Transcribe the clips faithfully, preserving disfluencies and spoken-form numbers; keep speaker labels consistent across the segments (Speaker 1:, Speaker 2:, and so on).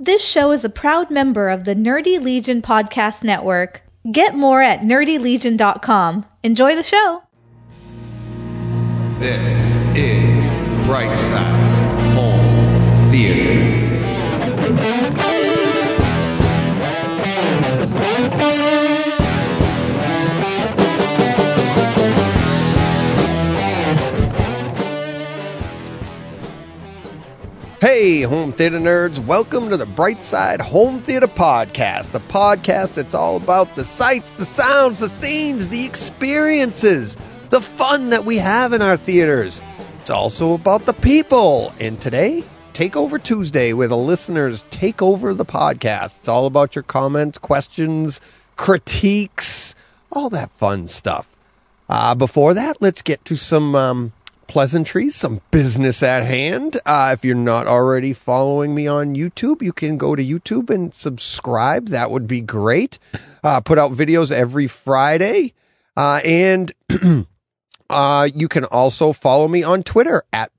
Speaker 1: This show is a proud member of the Nerdy Legion Podcast Network. Get more at nerdy legion dot com. Enjoy the show.
Speaker 2: This is Brightside Home Theater.
Speaker 3: Hey, home theater nerds, welcome to the Brightside Home Theater Podcast, the podcast that's all about the sights, the sounds, the scenes, the experiences, the fun that we have in our theaters. It's also about the people. And today, Takeover Tuesday, where the listeners take over the podcast. It's all about your comments, questions, critiques, all that fun stuff. Uh, before that, let's get to some um, pleasantries, some business at hand. Uh, if you're not already following me on YouTube, you can go to YouTube and subscribe. That would be great. Uh, put out videos every Friday. Uh, and uh, you can also follow me on Twitter at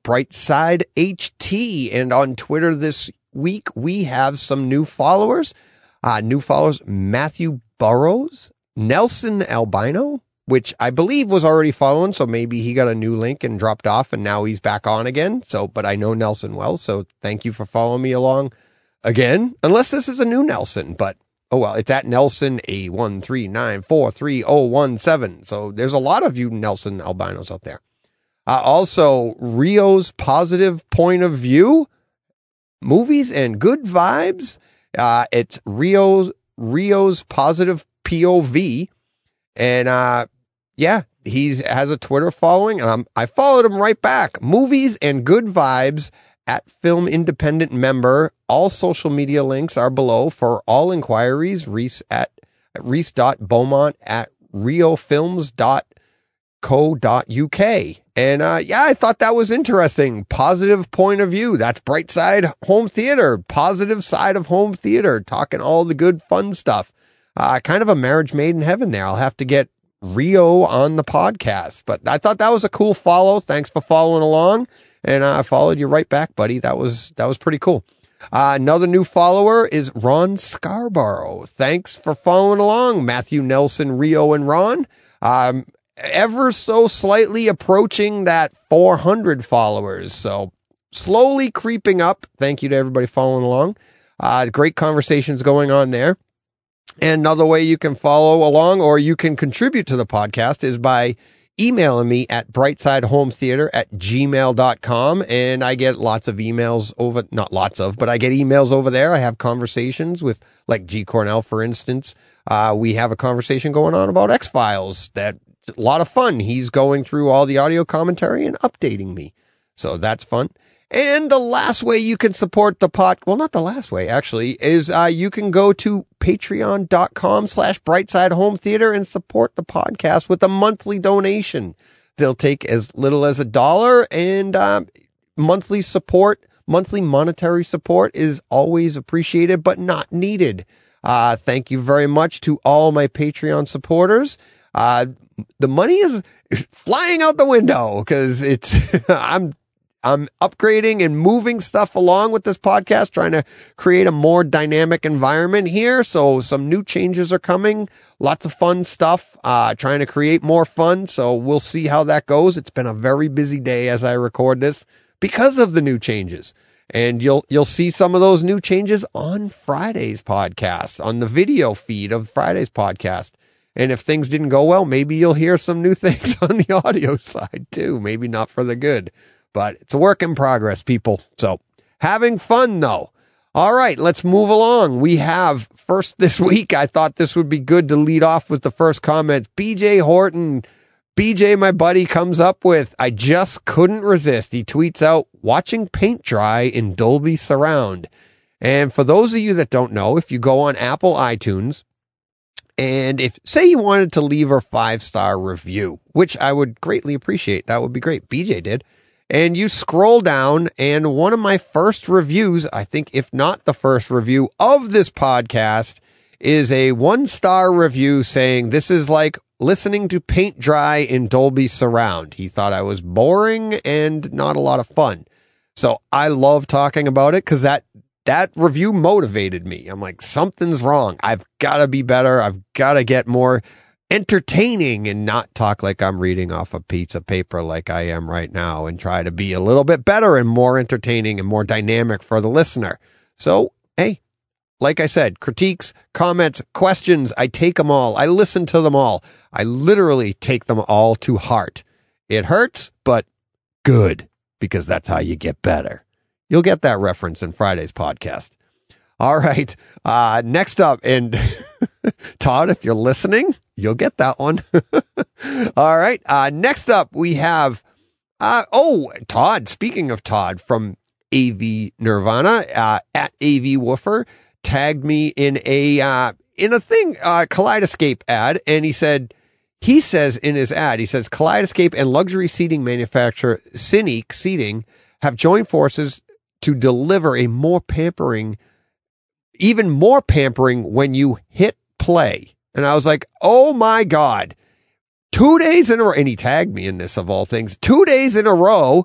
Speaker 3: BrightsideHT. And on Twitter this week, we have some new followers. Uh, new followers, Matthew Burrows, Nelson Albino, which I believe was already following, so maybe he got a new link and dropped off, and now he's back on again. So, but I know Nelson well, so thank you for following me along again. Unless this is a new Nelson, but oh well, it's at Nelson A one three nine four three zero one seven. So there's a lot of you Nelson albinos out there. Uh, also, Rio's Positive Point of View, movies and good vibes. Uh, it's Rio's Rio's Positive P O V. And, uh, yeah, he has a Twitter following, and I'm, I followed him right back. Movies and good vibes at Film Independent Member. All social media links are below for all inquiries. Reese at Reese.Beaumont at riofilms dot co dot uk. And, uh, yeah, I thought that was interesting. Positive point of view. That's Brightside Home Theater. Positive side of home theater. Talking all the good fun stuff. Uh, kind of a marriage made in heaven there. I'll have to get Rio on the podcast, but I thought that was a cool follow. Thanks for following along. And uh, I followed you right back, buddy. That was, that was pretty cool. Uh, another new follower is Ron Scarborough. Thanks for following along, Matthew, Nelson, Rio, and Ron. Um, ever so slightly approaching that four hundred followers. So slowly creeping up. Thank you to everybody following along. Uh, great conversations going on there. And another way you can follow along or you can contribute to the podcast is by emailing me at brightsidehometheater at gmail dot com. And I get lots of emails over, not lots of, but I get emails over there. I have conversations with like G. Cornell, for instance. Uh, we have a conversation going on about X-Files. That's a lot of fun. He's going through all the audio commentary and updating me. So that's fun. And the last way you can support the pod, well, not the last way, actually, is uh, you can go to patreon.com slash brightside home theater and support the podcast with a monthly donation. They'll take as little as a dollar, and um, monthly support, monthly monetary support is always appreciated, but not needed. Uh, thank you very much to all my Patreon supporters. Uh, the money is flying out the window because it's, I'm, I'm upgrading and moving stuff along with this podcast, trying to create a more dynamic environment here. So some new changes are coming, lots of fun stuff, uh, trying to create more fun. So we'll see how that goes. It's been a very busy day as I record this because of the new changes. And you'll, you'll see some of those new changes on Friday's podcast, on the video feed of Friday's podcast. And if things didn't go well, maybe you'll hear some new things on the audio side too. Maybe not for the good. But it's a work in progress, people. So having fun, though. All right, let's move along. We have first this week. I thought this would be good to lead off with the first comment. B J Horton, B J, my buddy, comes up with, I just couldn't resist. He tweets out, watching paint dry in Dolby Surround. And for those of you that don't know, if you go on Apple iTunes, and if, say you wanted to leave a five-star review, which I would greatly appreciate, that would be great. B J did. And you scroll down, and one of my first reviews, I think if not the first review of this podcast, is a one-star review saying this is like listening to paint dry in Dolby Surround. He thought I was boring and not a lot of fun. So I love talking about it because that that review motivated me. I'm like, something's wrong. I've got to be better. I've got to get more entertaining and not talk like I'm reading off a piece of paper like I am right now, and try to be a little bit better and more entertaining and more dynamic for the listener. So, hey, like I said, critiques, comments, questions, I take them all. I listen to them all. I literally take them all to heart. It hurts, but good, because that's how you get better. You'll get that reference in Friday's podcast. All right. Uh, next up, and Todd, if you're listening, you'll get that one. All right. Uh, next up, we have, uh, oh, Todd, speaking of Todd from A V Nirvana, uh, at A V Woofer, tagged me in a, uh, in a thing, uh, Kaleidoscape ad. And he said, he says in his ad, he says, Kaleidoscape and luxury seating manufacturer Cynic Seating have joined forces to deliver a more pampering, even more pampering when you hit play. And I was like, oh my God, two days in a row. And he tagged me in this, of all things, two days in a row.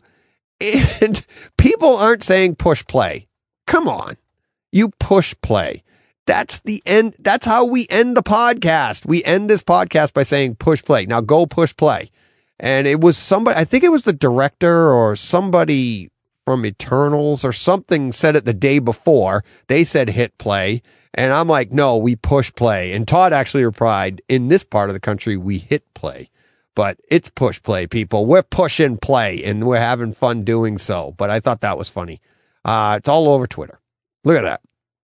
Speaker 3: And people aren't saying push play. Come on. You push play. That's the end. That's how we end the podcast. We end this podcast by saying push play. Now go push play. And it was somebody, I think it was the director or somebody from Eternals or something said it the day before. They said hit play. And I'm like, no, we push play. And Todd actually replied, in this part of the country, we hit play. But it's push play, people. We're pushing play, and we're having fun doing so. But I thought that was funny. Uh, it's all over Twitter. Look at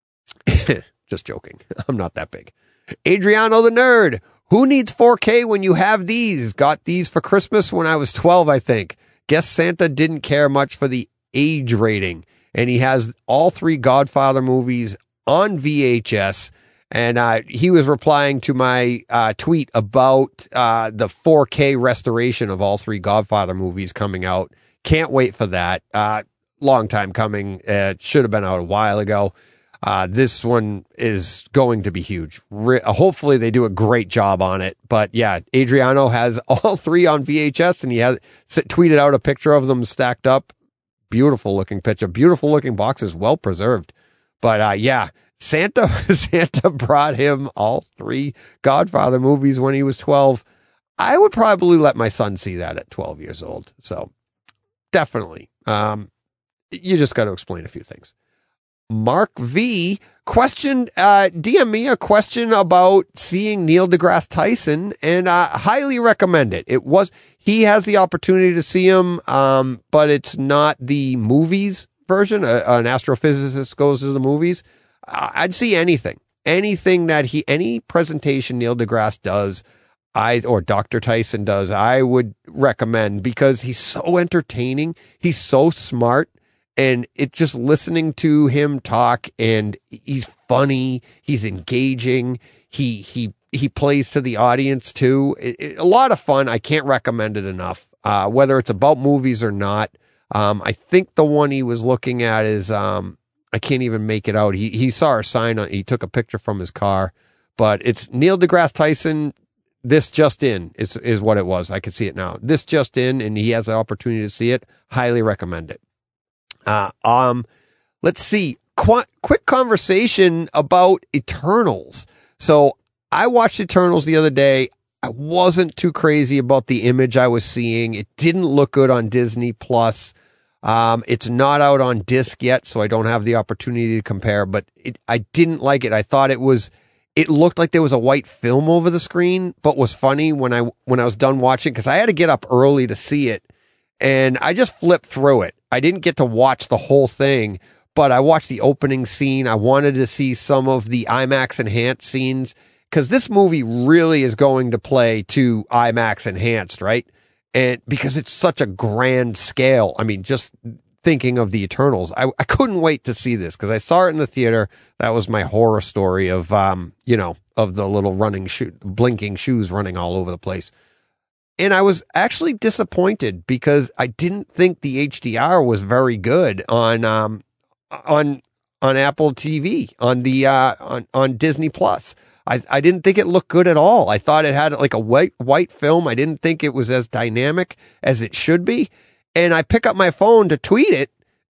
Speaker 3: that. Just joking. I'm not that big. Adriano the Nerd. Who needs four K when you have these? Got these for Christmas when I was twelve, I think. Guess Santa didn't care much for the age rating. And he has all three Godfather movies on V H S. And uh, he was replying to my uh, tweet about uh, the four K restoration of all three Godfather movies coming out. Can't wait for that. Uh, long time coming. Uh, it should have been out a while ago. Uh, this one is going to be huge. Re- hopefully they do a great job on it. But yeah, Adriano has all three on V H S, and he has tweeted out a picture of them stacked up. Beautiful looking picture. Beautiful looking boxes. Well preserved. But uh, yeah, Santa Santa brought him all three Godfather movies when he was twelve. I would probably let my son see that at twelve years old. So definitely. Um, you just got to explain a few things. Mark V questioned, uh, D M me a question about seeing Neil deGrasse Tyson, and I uh, highly recommend it. It was, he has the opportunity to see him, um, but it's not the movies version. Uh, an astrophysicist goes to the movies. Uh, I'd see anything, anything that he, any presentation Neil deGrasse does, I, or Doctor Tyson does, I would recommend, because he's so entertaining. He's so smart. And it just listening to him talk, and he's funny, he's engaging, he he he plays to the audience too. It, it, a lot of fun. I can't recommend it enough. Uh, whether it's about movies or not. Um, I think the one he was looking at is um, I can't even make it out. He he saw a sign on. He took a picture from his car, but it's Neil deGrasse Tyson. This just in is is what it was. I can see it now. This just in, and he has the opportunity to see it. Highly recommend it. Uh, um, let's see, Qu- quick conversation about Eternals. So I watched Eternals the other day. I wasn't too crazy about the image I was seeing. It didn't look good on Disney Plus. Um, it's not out on disc yet, so I don't have the opportunity to compare, but it, I didn't like it. I thought it was, it looked like there was a white film over the screen, but was funny when I, when I was done watching, cause I had to get up early to see it. And I just flipped through it. I didn't get to watch the whole thing, but I watched the opening scene. I wanted to see some of the IMAX enhanced scenes, because this movie really is going to play to IMAX enhanced, right? And because it's such a grand scale. I mean, just thinking of the Eternals, I, I couldn't wait to see this, because I saw it in the theater. That was my horror story of, um, you know, of the little running shoe, blinking shoes running all over the place. And I was actually disappointed, because I didn't think the H D R was very good on um on on Apple T V, on the uh on, on Disney Plus. I I didn't think it looked good at all. I thought it had like a white white film. I didn't think it was as dynamic as it should be. And I pick up my phone to tweet it,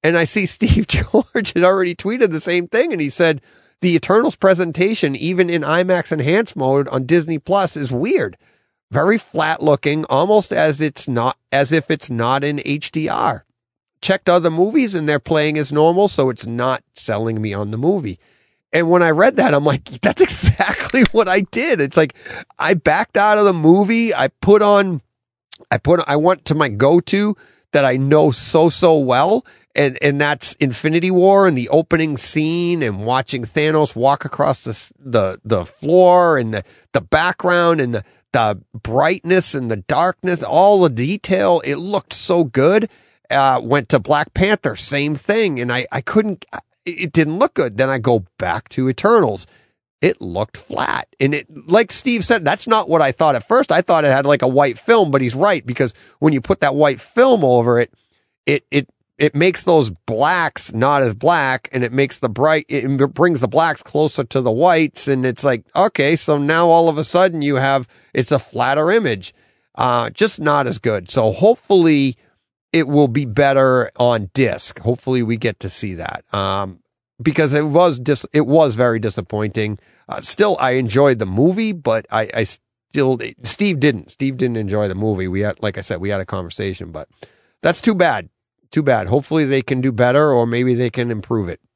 Speaker 3: And I see Steve George had already tweeted the same thing. And he said, the Eternals presentation, even in IMAX enhanced mode on Disney Plus, is weird. Very flat looking, almost as it's not, as if it's not in H D R. Checked other movies and they're playing as normal, so it's not selling me on the movie. And when I read that, I'm like, that's exactly what I did. It's like, I backed out of the movie. I put on, I put, I went to my go-to that I know so, so well. And, and that's Infinity War and the opening scene and watching Thanos walk across the, the, the floor and the, the background and the, the brightness and the darkness, all the detail. It looked so good. Uh, went to Black Panther, same thing. And I, I couldn't, it didn't look good. Then I go back to Eternals. It looked flat. And it, like Steve said, that's not what I thought at first. I thought it had like a white film, but he's right, because when you put that white film over it, it, it, it makes those blacks not as black, and it makes the bright, it brings the blacks closer to the whites. And it's like, okay, so now all of a sudden you have, it's a flatter image, uh, just not as good. So hopefully it will be better on disc. Hopefully we get to see that. Um, because it was dis- it was very disappointing. Uh, still, I enjoyed the movie, but I, I still, Steve didn't, Steve didn't enjoy the movie. We had, like I said, we had a conversation, but that's too bad. Too bad. Hopefully they can do better, or maybe they can improve it.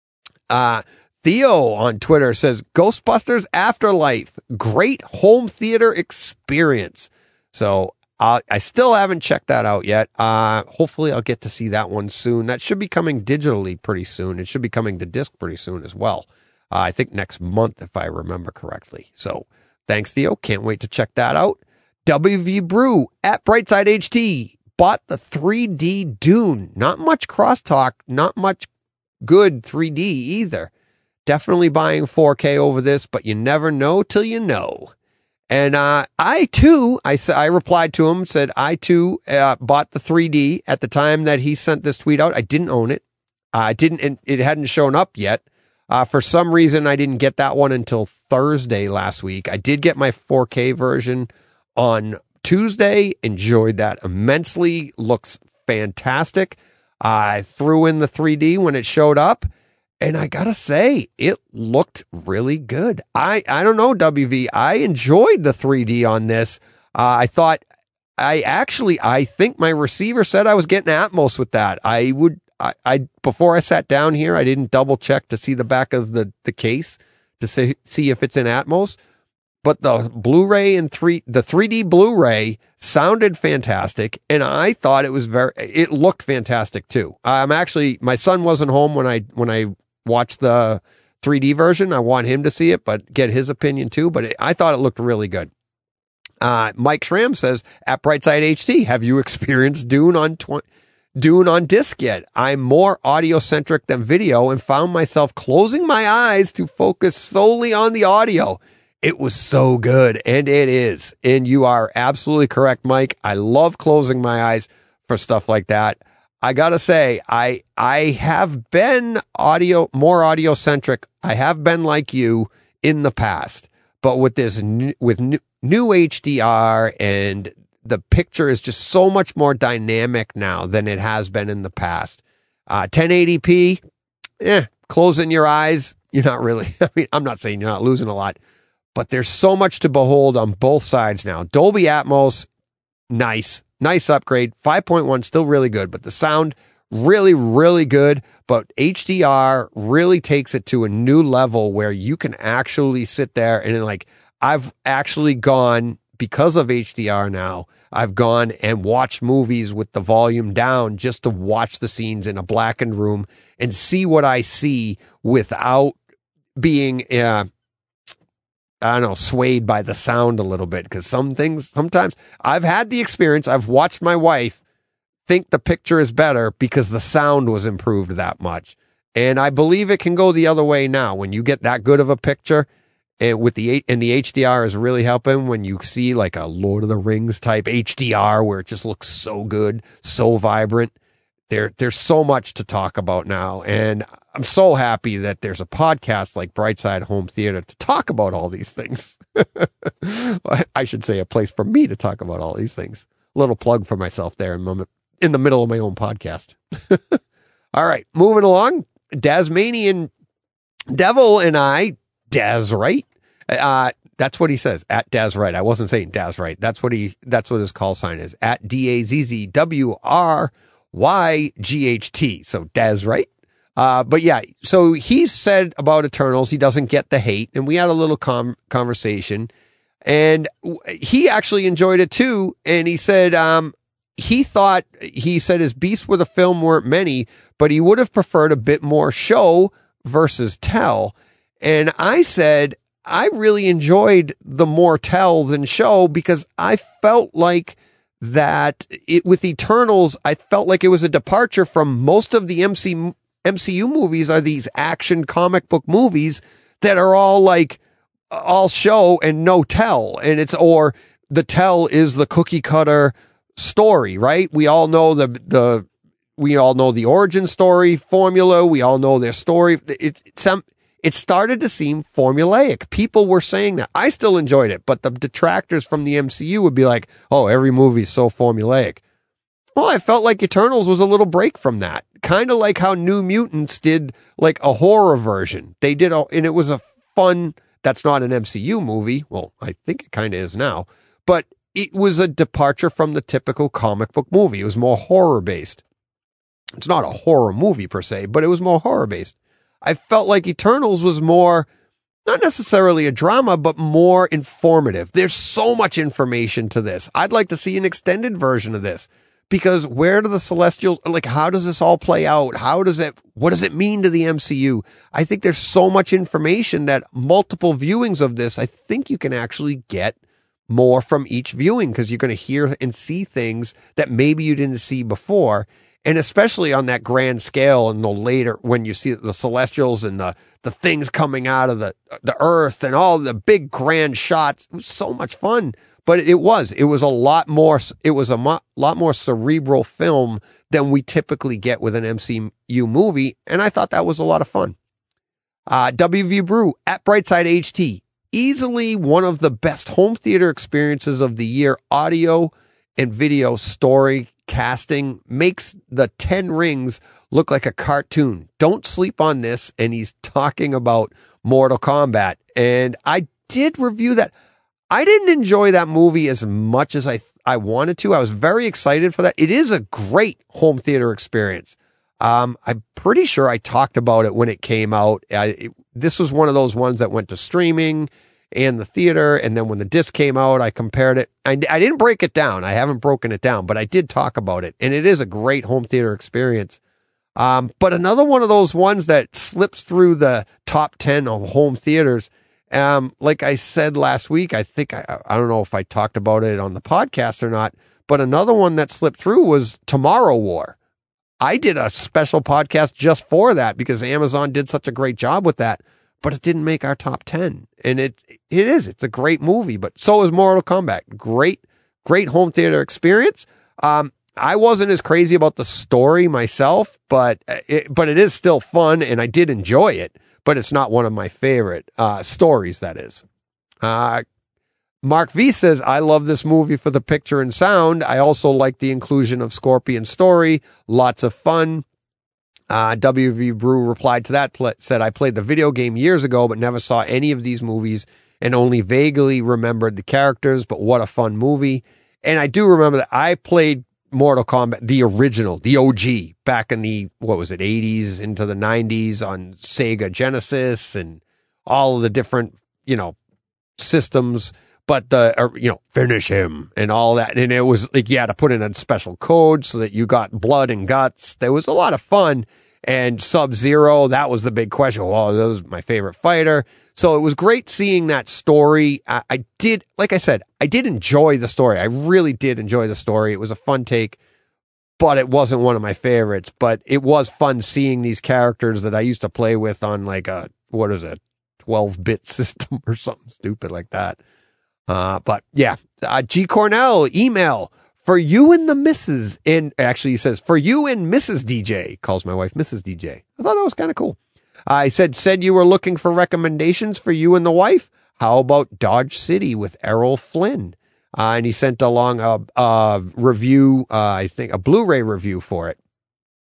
Speaker 3: Uh, Theo on Twitter says, Ghostbusters Afterlife, great home theater experience. So uh, I still haven't checked that out yet. Uh, hopefully I'll get to see that one soon. That should be coming digitally pretty soon. It should be coming to disc pretty soon as well. Uh, I think next month, if I remember correctly. So thanks, Theo. Can't wait to check that out. W V Brew at Brightside H T. Bought the three D Dune. Not much crosstalk, not much good three D either. Definitely buying four K over this, but you never know till you know. And uh, I too, I I replied to him, said I too uh, bought the three D at the time that he sent this tweet out. I didn't own it. I uh, didn't, and it hadn't shown up yet. Uh, for some reason, I didn't get that one until Thursday last week. I did get my four K version on Tuesday, enjoyed that immensely. Looks fantastic. I threw in the three D when it showed up, and I gotta say, it looked really good. I, I don't know, W V. I enjoyed the three D on this. Uh, I thought, I actually, I think my receiver said I was getting Atmos with that. I would, I, I before I sat down here, I didn't double check to see the back of the, the case to see, see if it's in Atmos. But the Blu-ray and three, the three D Blu-ray sounded fantastic, and I thought it was very, it looked fantastic too. I'm actually, my son wasn't home when I, when I watched the three D version. I want him to see it, but get his opinion too. But it, I thought it looked really good. Uh, Mike Schramm says, at Brightside H D, have you experienced Dune on tw- Dune on disc yet? I'm more audio centric than video and found myself closing my eyes to focus solely on the audio. It was so good, and it is. And you are absolutely correct, Mike. I love closing my eyes for stuff like that. I gotta say, I I have been audio more audio centric. I have been like you in the past, but with this new, with new, new H D R, and the picture is just so much more dynamic now than it has been in the past. Uh, ten eighty p, eh, closing your eyes, you're not really. I mean, I'm not saying you're not losing a lot. But there's so much to behold on both sides now. Dolby Atmos, nice, nice upgrade. five point one, still really good, but the sound, really, really good. But H D R really takes it to a new level where you can actually sit there and like, I've actually gone, because of H D R now, I've gone and watched movies with the volume down just to watch the scenes in a blackened room and see what I see without being, uh, I don't know, swayed by the sound a little bit. Because some things, sometimes I've had the experience, I've watched my wife think the picture is better because the sound was improved that much. And I believe it can go the other way now. When you get that good of a picture, and with the and the H D R is really helping when you see like a Lord of the Rings type H D R where it just looks so good, so vibrant. There, there's so much to talk about now, and I'm so happy that there's a podcast like Brightside Home Theater to talk about all these things. I should say a place for me to talk about all these things. A little plug for myself there in, moment, in the middle of my own podcast. All right, moving along. Dasmanian Devil and I, Daz Right. Uh, that's what he says, at Daz Right. I wasn't saying Daz Right. That's what he, that's what his call sign is, at D A Z Z W R Y G H T. So Daz Right. Uh, but yeah, so he said about Eternals, he doesn't get the hate. And we had a little com- conversation and he actually enjoyed it too. And he said, um, he thought, he said his beasts with the film weren't many, but he would have preferred a bit more show versus tell. And I said, I really enjoyed the more tell than show because I felt like that it, with Eternals, I felt like it was a departure from most of the M C, M C U movies are these action comic book movies that are all like all show and no tell. And it's, or the tell is the cookie cutter story, right? We all know the, the, we all know the origin story formula. We all know their story. It's it, some, it started to seem formulaic. People were saying that. I still enjoyed it, but the detractors from the M C U would be like, oh, every movie is so formulaic. Well, I felt like Eternals was a little break from that. Kind of like how New Mutants did like a horror version. They did, a, and it was a fun, that's not an M C U movie. Well, I think it kind of is now, but it was a departure from the typical comic book movie. It was more horror based. It's not a horror movie per se, but it was more horror based. I felt like Eternals was more, not necessarily a drama, but more informative. There's so much information to this. I'd like to see an extended version of this because where do the Celestials, like, how does this all play out? How does it, what does it mean to the M C U? I think there's so much information that multiple viewings of this, I think you can actually get more from each viewing because you're going to hear and see things that maybe you didn't see before. And especially on that grand scale and the later, when you see the Celestials and the, the things coming out of the, the earth and all the big grand shots, it was so much fun, but it was, it was a lot more, it was a mo- lot more cerebral film than we typically get with an M C U movie. And I thought that was a lot of fun. Uh, W V Brew at Brightside H T. Easily one of the best home theater experiences of the year. Audio and video story casting makes the Ten Rings look like a cartoon. Don't sleep on this. And he's talking about Mortal Kombat. And I did review that. I didn't enjoy that movie as much as I, I wanted to. I was very excited for that. It is a great home theater experience. Um, I'm pretty sure I talked about it when it came out. I, it, this was one of those ones that went to streaming and the theater. And then when the disc came out, I compared it. I, I didn't break it down. I haven't broken it down, but I did talk about it. And it is a great home theater experience. Um, but another one of those ones that slips through the top ten of home theaters. Um, like I said last week, I think, I, I don't know if I talked about it on the podcast or not, but another one that slipped through was Tomorrow War. I did a special podcast just for that because Amazon did such a great job with that, but it didn't make our top ten. And it, it is, it's a great movie, but so is Mortal Kombat. Great, great home theater experience. Um, I wasn't as crazy about the story myself, but it, but it is still fun and I did enjoy it, but it's not one of my favorite, uh, stories, that is. Uh, Mark V says, I love this movie for the picture and sound. I also like the inclusion of Scorpion's story. Lots of fun. Uh, W V Brew replied to that, pl- said, I played the video game years ago, but never saw any of these movies and only vaguely remembered the characters, but what a fun movie. And I do remember that I played Mortal Kombat, the original, the O G, back in the, what was it, eighties into the nineties on Sega Genesis and all of the different, you know, systems. But the, uh, you know, finish him and all that. And it was like, you had to put in a special code so that you got blood and guts. There was a lot of fun. And Sub-Zero, that was the big question. Well, that was my favorite fighter. So it was great seeing that story. I, I did, like I said, I did enjoy the story. I really did enjoy the story. It was a fun take, but it wasn't one of my favorites. But it was fun seeing these characters that I used to play with on like a, what is it, twelve-bit system or something stupid like that. Uh, but yeah, uh, G Cornell email for you and the missus and actually he says for you and Missus D J, calls my wife Missus D J. I thought that was kind of cool. I uh, said, said you were looking for recommendations for you and the wife. How about Dodge City with Errol Flynn? Uh, and he sent along a, a review, uh, I think a Blu-ray review for it.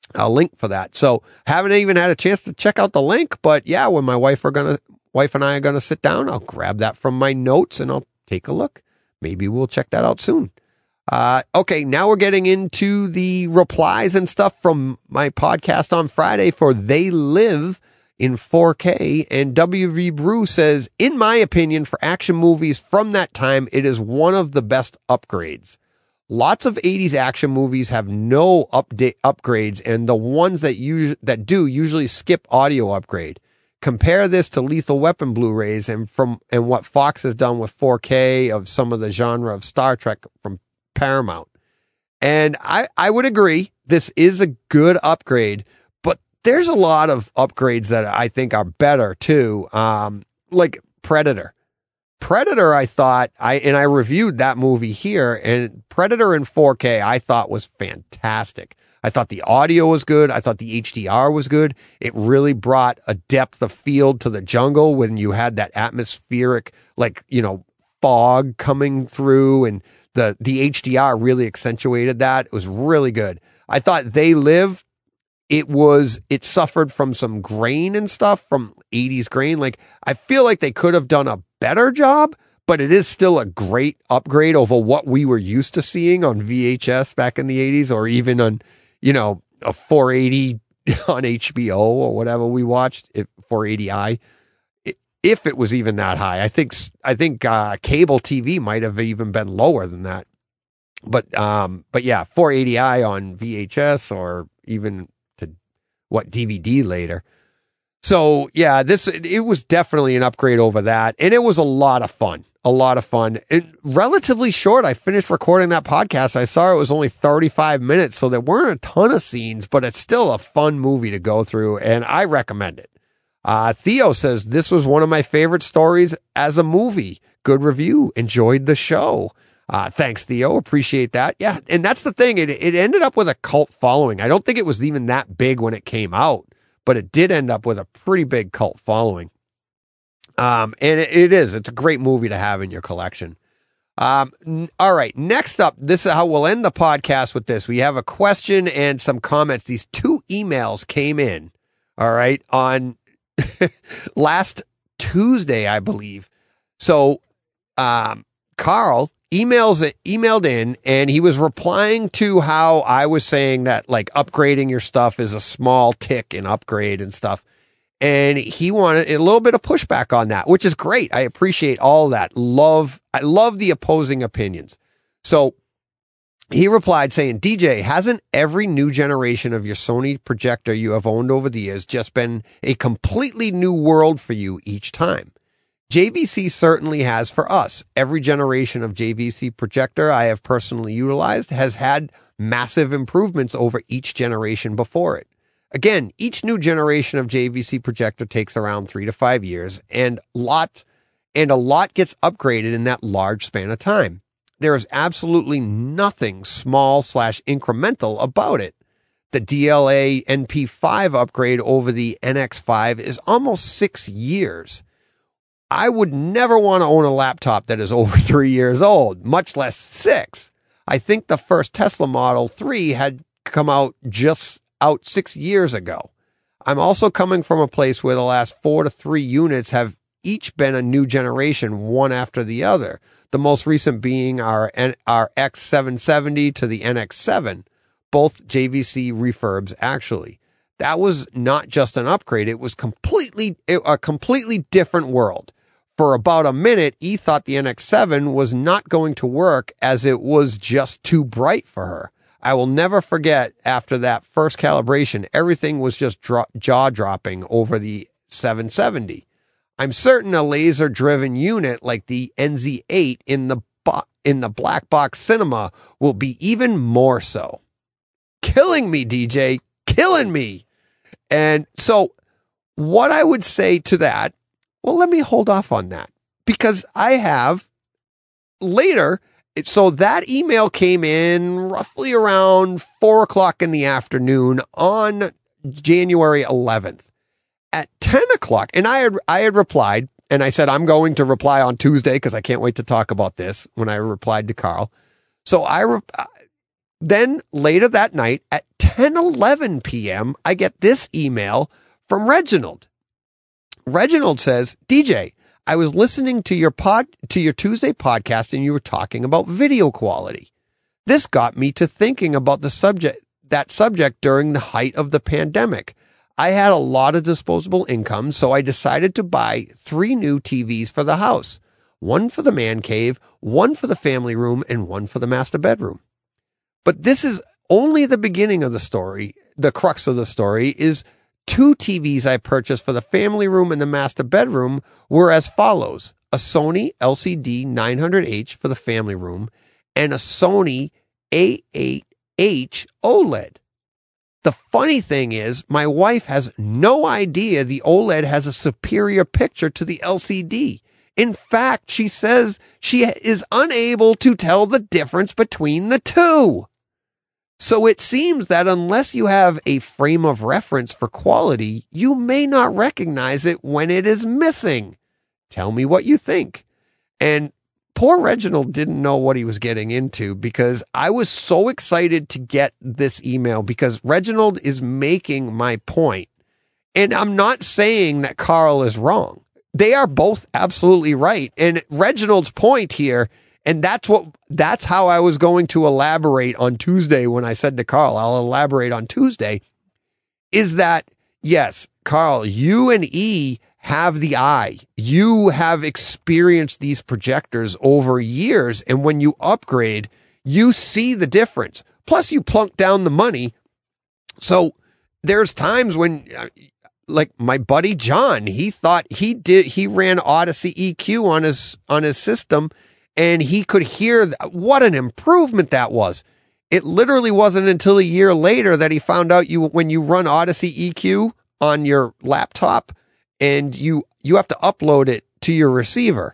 Speaker 3: a link for that. So haven't even had a chance to check out the link, but yeah, when my wife are gonna, wife and I are gonna sit down, I'll grab that from my notes and I'll take a look. Maybe we'll check that out soon. Uh, okay, now we're getting into the replies and stuff from my podcast on Friday for They Live in four K. And W V Brew says, in my opinion, for action movies from that time, it is one of the best upgrades. Lots of eighties action movies have no update upgrades, and the ones that us- that do usually skip audio upgrade. Compare this to Lethal Weapon Blu-rays and from and what Fox has done with four K of some of the genre of Star Trek from Paramount. And I, I would agree, this is a good upgrade, but there's a lot of upgrades that I think are better too. Um, like Predator. Predator, I thought, I and I reviewed that movie here, and Predator in four K I thought was fantastic. I thought the audio was good. I thought the H D R was good. It really brought a depth of field to the jungle when you had that atmospheric, like, you know, fog coming through, and the, the H D R really accentuated that. It was really good. I thought They Live, it was, it suffered from some grain and stuff from eighties grain. Like, I feel like they could have done a better job, but it is still a great upgrade over what we were used to seeing on V H S back in the eighties, or even on, you know, a four eighty on H B O or whatever we watched, if four eighty i, if it was even that high. I think, I think, uh, cable T V might have even been lower than that. But, um, but yeah, four eighty i on V H S, or even to what, D V D later. So yeah, this, it was definitely an upgrade over that. And it was a lot of fun, a lot of fun. It, relatively short. I finished recording that podcast. I saw it was only thirty-five minutes. So there weren't a ton of scenes, but it's still a fun movie to go through, and I recommend it. Uh, Theo says, this was one of my favorite stories as a movie. Good review. Enjoyed the show. Uh, thanks, Theo. Appreciate that. Yeah. And that's the thing. It, it ended up with a cult following. I don't think it was even that big when it came out, but it did end up with a pretty big cult following. Um, and it, it is, it's a great movie to have in your collection. Um, n- all right. Next up, this is how we'll end the podcast with this. We have a question and some comments. These two emails came in. All right. On last Tuesday, I believe. So, um, Carl emails emailed in, and he was replying to how I was saying that, like, upgrading your stuff is a small tick in upgrade and stuff. And he wanted a little bit of pushback on that, which is great. I appreciate all that. Love, I love the opposing opinions. So he replied saying, D J, hasn't every new generation of your Sony projector you have owned over the years just been a completely new world for you each time? J V C certainly has for us. Every generation of J V C projector I have personally utilized has had massive improvements over each generation before it. Again, each new generation of J V C projector takes around three to five years, and lot and a lot gets upgraded in that large span of time. There is absolutely nothing small slash incremental about it. The D L A N P five upgrade over the N X five is almost six years. I would never want to own a laptop that is over three years old, much less six. I think the first Tesla Model three had come out just out six years ago. I'm also coming from a place where the last four to three units have each been a new generation, one after the other. The most recent being our, our X seven seventy to the N X seven, both J V C refurbs actually. That was not just an upgrade. It was completely, a completely different world. For about a minute, E thought the N X seven was not going to work as it was just too bright for her. I will never forget, after that first calibration, everything was just dro- jaw-dropping over the seven seventy. I'm certain a laser-driven unit like the N Z eight in the bo- in the black box cinema will be even more so. Killing me, D J. Killing me. And so what I would say to that, well, let me hold off on that, because I have later... So that email came in roughly around four o'clock in the afternoon on January eleventh. At ten o'clock, and I had I had replied, and I said I'm going to reply on Tuesday because I can't wait to talk about this when I replied to Carl. So I re- Then later that night at ten eleven p.m., I get this email from Reginald. Reginald says, D J, I was listening to your pod, to your Tuesday podcast, and you were talking about video quality. This got me to thinking about the subject, that subject during the height of the pandemic. I had a lot of disposable income, so I decided to buy three new T Vs for the house. One for the man cave, one for the family room, and one for the master bedroom. But this is only the beginning of the story. The crux of the story is two T Vs I purchased for the family room and the master bedroom were as follows. A Sony L C D nine hundred H for the family room and a Sony A eight H OLED. The funny thing is, my wife has no idea the OLED has a superior picture to the L C D. In fact, she says she is unable to tell the difference between the two. So it seems that unless you have a frame of reference for quality, you may not recognize it when it is missing. Tell me what you think. And poor Reginald didn't know what he was getting into, because I was so excited to get this email because Reginald is making my point. And I'm not saying that Carl is wrong. They are both absolutely right. And Reginald's point here, and that's what, that's how I was going to elaborate on Tuesday when I said to Carl, I'll elaborate on Tuesday, is that, yes, Carl, you and E have the eye. You have experienced these projectors over years. And when you upgrade, you see the difference. Plus you plunk down the money. So there's times when, like my buddy John, he thought he did, he ran Odyssey E Q on his, on his system, and he could hear th- what an improvement that was. It literally wasn't until a year later that he found out you, when you run Odyssey E Q on your laptop and you, you have to upload it to your receiver.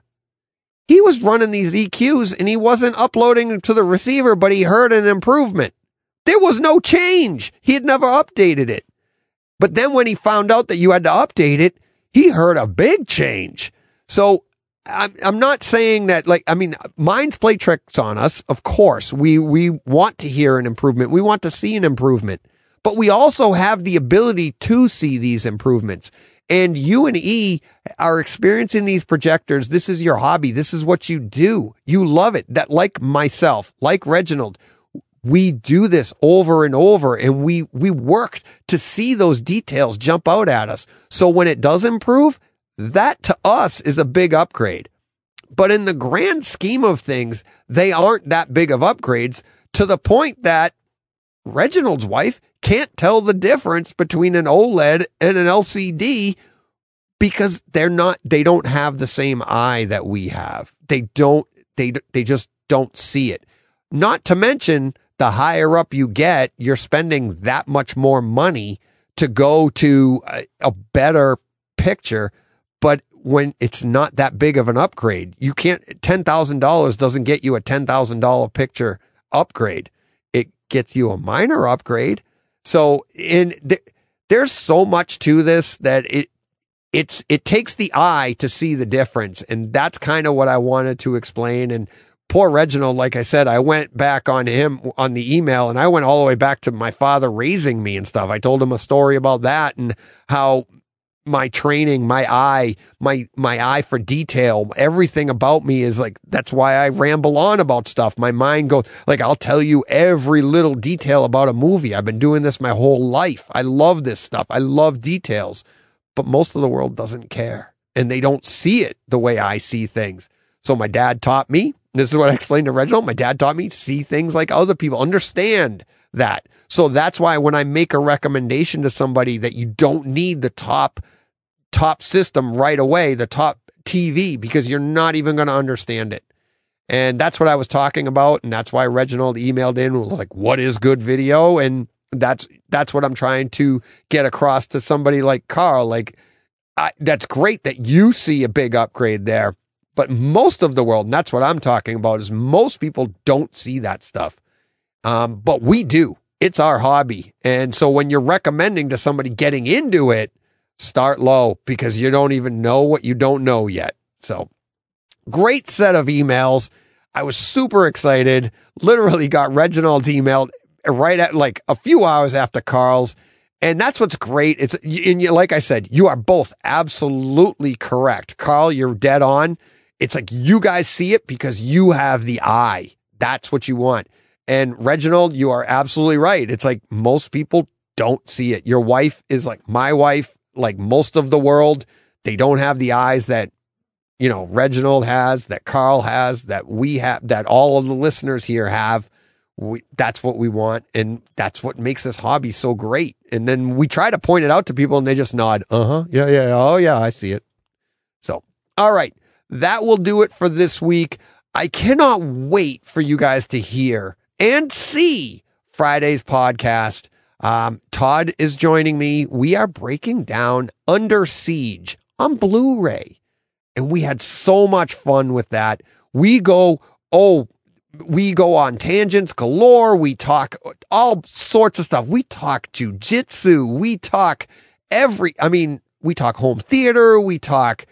Speaker 3: He was running these E Qs and he wasn't uploading them to the receiver, but he heard an improvement. There was no change. He had never updated it. But then when he found out that you had to update it, he heard a big change. So I'm, I'm not saying that, like, I mean, minds play tricks on us. Of course, we, we want to hear an improvement. We want to see an improvement, but we also have the ability to see these improvements. And you and E are experiencing these projectors. This is your hobby. This is what you do. You love it. That, like myself, like Reginald, we do this over and over, and we, we work to see those details jump out at us. So when it does improve, that to us is a big upgrade. But in the grand scheme of things, they aren't that big of upgrades, to the point that Reginald's wife can't tell the difference between an OLED and an L C D because they're not, they don't have the same eye that we have. They don't, they, they just don't see it. Not to mention, the higher up you get, you're spending that much more money to go to a, a better picture. But when it's not that big of an upgrade, you can't, ten thousand dollars doesn't get you a ten thousand dollars picture upgrade. It gets you a minor upgrade. So in th- there's so much to this that it, it's, it takes the eye to see the difference. And that's kind of what I wanted to explain. And poor Reginald, like I said, I went back on him on the email, and I went all the way back to my father raising me and stuff. I told him a story about that and how my training, my eye, my, my eye for detail, everything about me is like, that's why I ramble on about stuff. My mind goes, like, I'll tell you every little detail about a movie. I've been doing this my whole life. I love this stuff. I love details, but most of the world doesn't care, and they don't see it the way I see things. So my dad taught me, this is what I explained to Reginald. My dad taught me to see things like other people, understand that. So that's why when I make a recommendation to somebody that you don't need the top, top system right away, the top T V, because you're not even going to understand it. And that's what I was talking about. And that's why Reginald emailed in like, what is good video? And that's, that's what I'm trying to get across to somebody like Carl. Like, I, that's great that you see a big upgrade there. But most of the world, and that's what I'm talking about, is most people don't see that stuff. Um, but we do. It's our hobby. And so when you're recommending to somebody getting into it, start low, because you don't even know what you don't know yet. So great set of emails. I was super excited. Literally got Reginald's email right at like a few hours after Carl's. And that's what's great. It's, and you, like I said, you are both absolutely correct. Carl, you're dead on. It's like you guys see it because you have the eye. That's what you want. And Reginald, you are absolutely right. It's like most people don't see it. Your wife is like my wife, like most of the world. They don't have the eyes that, you know, Reginald has, that Carl has, that we have, that all of the listeners here have. We, that's what we want. And that's what makes this hobby so great. And then we try to point it out to people and they just nod. Uh-huh. Yeah, yeah. Oh yeah, I see it. So, all right. That will do it for this week. I cannot wait for you guys to hear and see Friday's podcast. Um, Todd is joining me. We are breaking down Under Siege on Blu-ray. And we had so much fun with that. We go, oh, we go on tangents galore. We talk all sorts of stuff. We talk jujitsu. We talk every, I mean, we talk home theater. We talk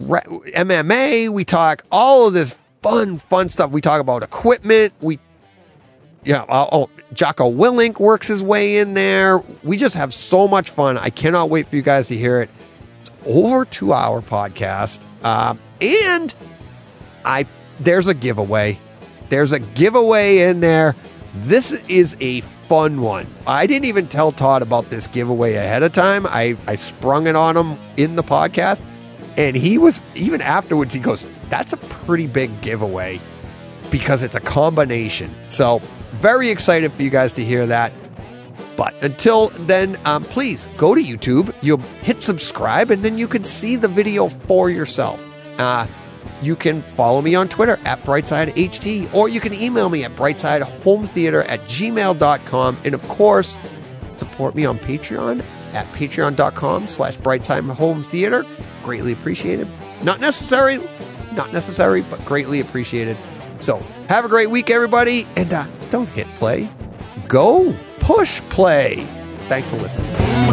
Speaker 3: M M A. We talk all of this fun, fun stuff. We talk about equipment. We, yeah, uh, oh, Jocko Willink works his way in there. We just have so much fun. I cannot wait for you guys to hear it. It's over two hour podcast. Um, and I, there's a giveaway. There's a giveaway in there. This is a fun one. I didn't even tell Todd about this giveaway ahead of time. I, I sprung it on him in the podcast. And he was, even afterwards, he goes, that's a pretty big giveaway because it's a combination. So very excited for you guys to hear that. But until then, um, please go to YouTube. You'll hit subscribe and then you can see the video for yourself. Uh, you can follow me on Twitter at BrightsideHT, or you can email me at brightsidehome.theater at gmail dot com. And of course, support me on Patreon at patreon.com slash brightside-home-theater. Greatly appreciated. Not necessary, not necessary, but greatly appreciated. So have a great week, everybody. And uh, don't hit play. Go push play. Thanks for listening.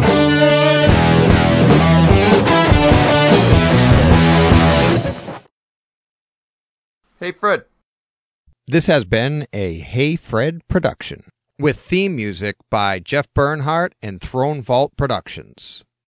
Speaker 3: Hey, Fred.
Speaker 2: This has been a Hey Fred production with theme music by Jeff Bernhardt and Throne Vault Productions.